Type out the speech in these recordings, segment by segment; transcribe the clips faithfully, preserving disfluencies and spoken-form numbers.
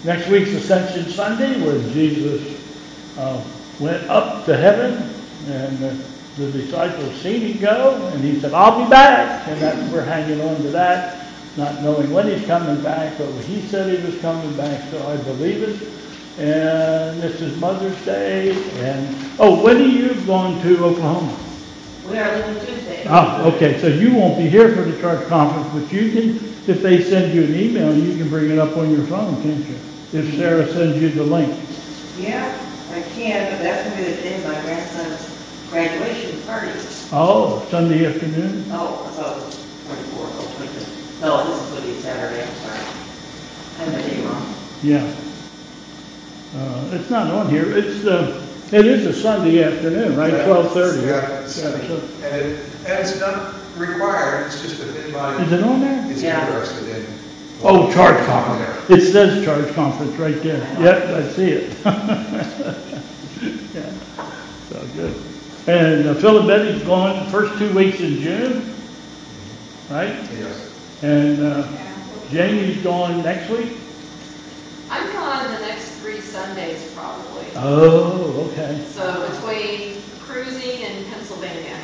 next week's Ascension Sunday, where Jesus uh, went up to heaven, and the, the disciples seen him go, and he said, I'll be back. And that's, we're hanging on to that, not knowing when he's coming back, but he said he was coming back, so I believe it. And this is Mother's Day, and, oh, when are you going to Oklahoma? We are leaving Tuesday. Oh, okay, so you won't be here for the church conference, but you can, if they send you an email, you can bring it up on your phone, can't you? If Sarah sends you the link. Yeah, I can, but that's going to be the day of my grandson's graduation party. Oh, Sunday afternoon? Oh, I thought it was twenty-fourth, oh, twenty-fifth. No, this is going to be Saturday, I'm sorry. I'm the day wrong. Yeah. Uh, it's not on here. It's uh, it is a Sunday afternoon, right? Twelve thirty. Yeah, it's Sunday. So, and, it, and it's not required. It's just if anybody is it on there? is Yeah. interested in. Oh, charge conference. It says charge conference right there. Yep, I see it. Yeah, so good. And uh, Phil and Betty's going the first two weeks in June, right? Yes. And uh, Jamie's going next week. I'm gone the next three Sundays probably. Oh, okay. So between cruising and Pennsylvania.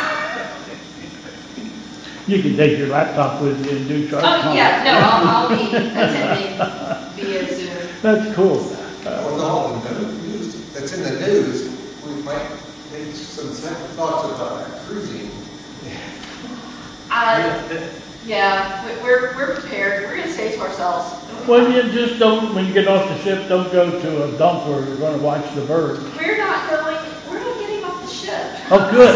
You can take your laptop with you and do charge Oh, conference. yeah, no, I'll, I'll be attending via Zoom. That's cool. Uh, with all the news that's in the news, we might make some second thoughts about cruising. Uh, yeah, we- we're, we're prepared. We're going to stay to ourselves. It'll be Well, fine. you just don't, when you get off the ship, don't go to a dump where you're going to watch the birds. We're not going, we're not getting off the ship. Oh, good.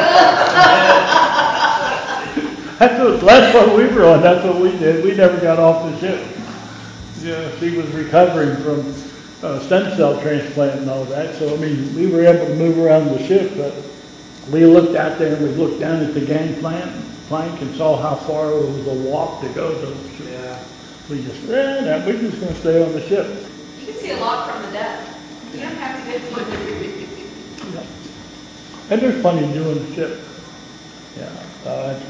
That's what, last time we were on, that's what we did. We never got off the ship. Yeah, she was recovering from uh, stem cell transplant and all that. So, I mean, we were able to move around the ship, but we looked out there and we looked down at the gangplank plank and saw how far it was a walk to go to the ship. Yeah. We just, eh, no, we're just going to stay on the ship. You can see a lot from the deck. You don't have to get to the Yeah. And there's plenty to do on the ship. Yeah. Uh,